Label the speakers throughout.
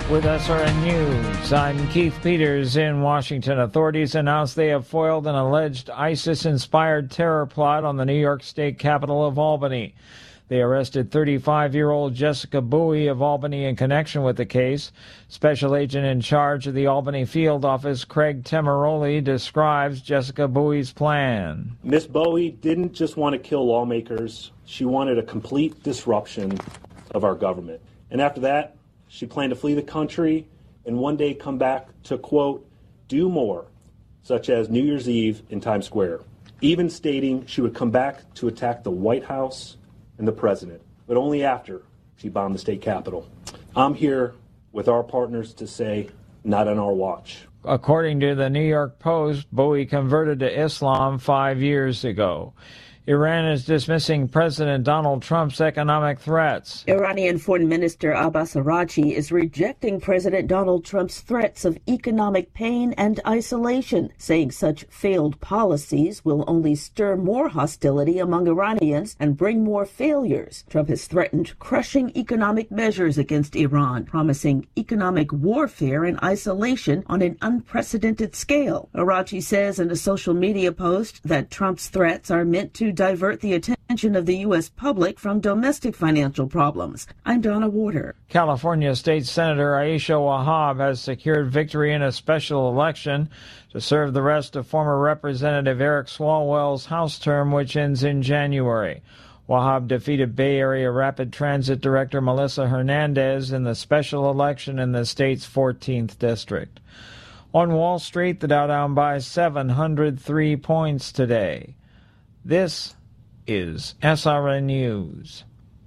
Speaker 1: With SRN News, I'm Keith Peters in Washington. Authorities announced they have foiled an alleged ISIS-inspired terror plot on the New York State capital of Albany. They arrested 35-year-old Jessica Bowie of Albany in connection with the case. Special agent in charge of the Albany field office, Craig Temeroli, describes Jessica Bowie's plan.
Speaker 2: Miss Bowie didn't just want to kill lawmakers. She wanted a complete disruption of our government. And after that, she planned to flee the country and one day come back to, quote, do more, such as New Year's Eve in Times Square, even stating she would come back to attack the White House and the president, but only after she bombed the state capitol. I'm here with our partners to say, not on our watch.
Speaker 1: According to the New York Post, Bowie converted to Islam 5 years ago. Iran is dismissing President Donald Trump's economic threats.
Speaker 3: Iranian Foreign Minister Abbas Araghchi is rejecting President Donald Trump's threats of economic pain and isolation, saying such failed policies will only stir more hostility among Iranians and bring more failures. Trump has threatened crushing economic measures against Iran, promising economic warfare and isolation on an unprecedented scale. Araghchi says in a social media post that Trump's threats are meant to divert the attention of the U.S. public from domestic financial problems. I'm Donna Warder.
Speaker 1: California State Senator Aisha Wahab has secured victory in a special election to serve the rest of former Representative Eric Swalwell's House term, which ends in January. Wahab defeated Bay Area Rapid Transit Director Melissa Hernandez in the special election in the state's 14th district. On Wall Street, the Dow down by 703 points today. This is SRN News.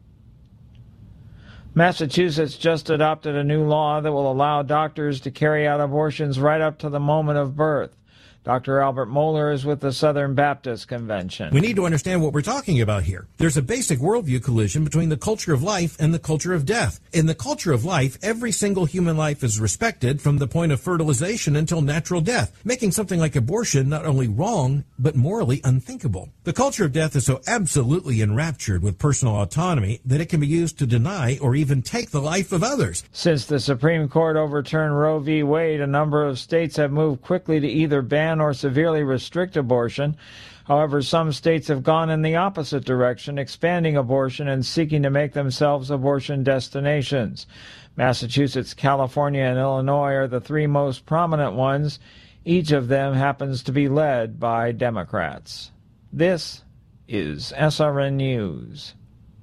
Speaker 1: Massachusetts just adopted a new law that will allow doctors to carry out abortions right up to the moment of birth. Dr. Albert Mohler is with the Southern Baptist Convention.
Speaker 4: We need to understand what we're talking about here. There's a basic worldview collision between the culture of life and the culture of death. In the culture of life, every single human life is respected from the point of fertilization until natural death, making something like abortion not only wrong, but morally unthinkable. The culture of death is so absolutely enraptured with personal autonomy that it can be used to deny or even take the life of others.
Speaker 1: Since the Supreme Court overturned Roe v. Wade, a number of states have moved quickly to either ban or severely restrict abortion. However, some states have gone in the opposite direction, expanding abortion and seeking to make themselves abortion destinations. Massachusetts, California, and Illinois are the three most prominent ones. Each of them happens to be led by Democrats. This is SRN News.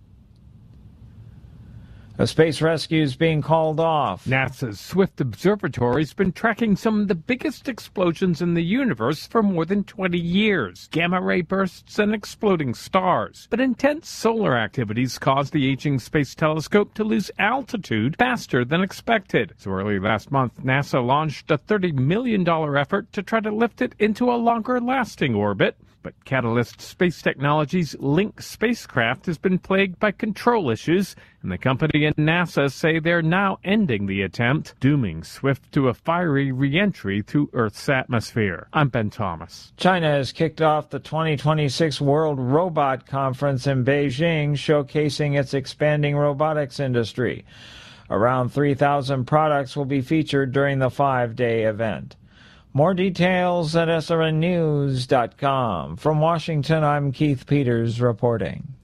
Speaker 1: A space rescue is being called off.
Speaker 5: NASA's Swift Observatory has been tracking some of the biggest explosions in the universe for more than 20 years. Gamma-ray bursts and exploding stars. But intense solar activities caused the aging space telescope to lose altitude faster than expected. So early last month, NASA launched a $30 million effort to try to lift it into a longer-lasting orbit. But Catalyst Space Technologies' Link spacecraft has been plagued by control issues, and the company and NASA say they're now ending the attempt, dooming Swift to a fiery re-entry through Earth's atmosphere. I'm Ben Thomas.
Speaker 1: China has kicked off the 2026 World Robot Conference in Beijing, showcasing its expanding robotics industry. Around 3,000 products will be featured during the 5-day event. More details at srnnews.com. From Washington, I'm Keith Peters reporting.